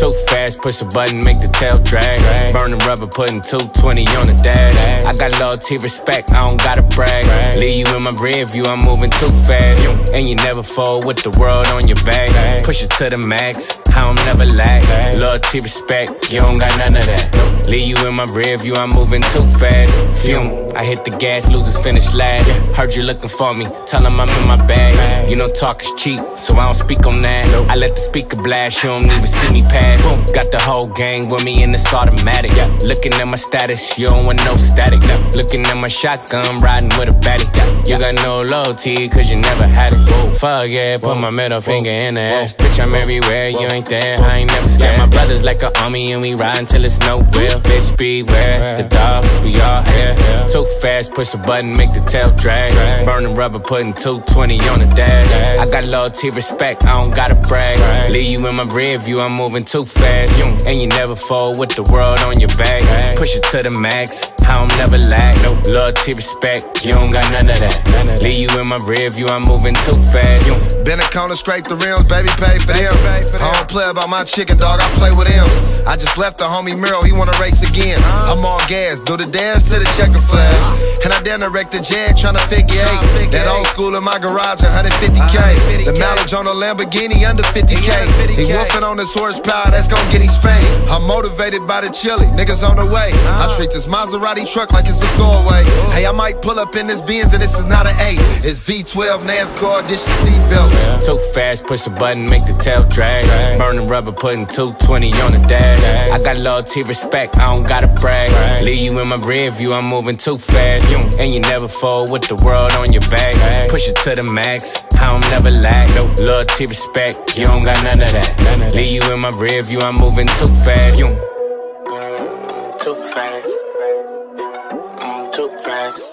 Too fast, push a button, make the tail drag. Burning rubber, putting 220 on the dash. I got loyalty, respect, I don't gotta brag. Leave you in my rear view, I'm moving too fast. And you never fold with the world on your back. Push it to the max, I don't never lack. Loyalty, respect, you don't got none of that. Leave you in my rear view, I'm moving too fast. Fume, I hit the gas, losers finish last. Heard you looking for me, tell them I'm in my bag. You know talk is cheap, so I don't speak on that. I let the speaker blast, you don't even see me pass. Got the whole gang with me and it's automatic. Looking at my status, you don't want no static. Looking at my shotgun, riding with a baddie. You got no loyalty, cause you never had it. Fuck yeah, put my middle finger in the air. Bitch, I'm everywhere, you ain't there, I ain't never scared. My brothers like an army and we riding till it's no real. Bitch, beware, the dogs, we all here. Too fast, push a button, make the tail drag. Burning rubber, putting 220 on the dash. I got loyalty, respect, I don't gotta brag. Leave you in my rear view, I'm moving too fast. And you never fold with the world on your back. Push it to the max, I don't never lack. Loyalty, respect, you don't got none of that. Leave you in my rear view, I'm moving too fast. Been a corner, scrape the rims, baby, pay for them. I don't play about my chicken, dog, I play with him. I just left the homie Miro, he wanna race again. I'm on gas, do the dance to the checker flag. And I done wreck the Jag, tryna figure eight. That old school in my garage, 150K. The mileage on a Lamborghini, under 50K. He wolfing on his horsepower, that's gon' get him spanked. I'm motivated by the chili, niggas on the way. I treat this Maserati truck like it's a throwaway. Hey, I might pull up in this Benz and this is not an 8. It's V12 NASCAR, this is seatbelts. Too fast, push a button, make the tail drag. Burning rubber, putting 220 on the dash. I got loyalty, respect, I don't gotta brag. Leave you in my rear view, I'm moving too fast. And you never fold with the world on your back. Push it to the max, I don't never lack. Loyalty, respect, you don't got none of that. Leave you in my rear view, I'm moving too fast. Too fast, too fast.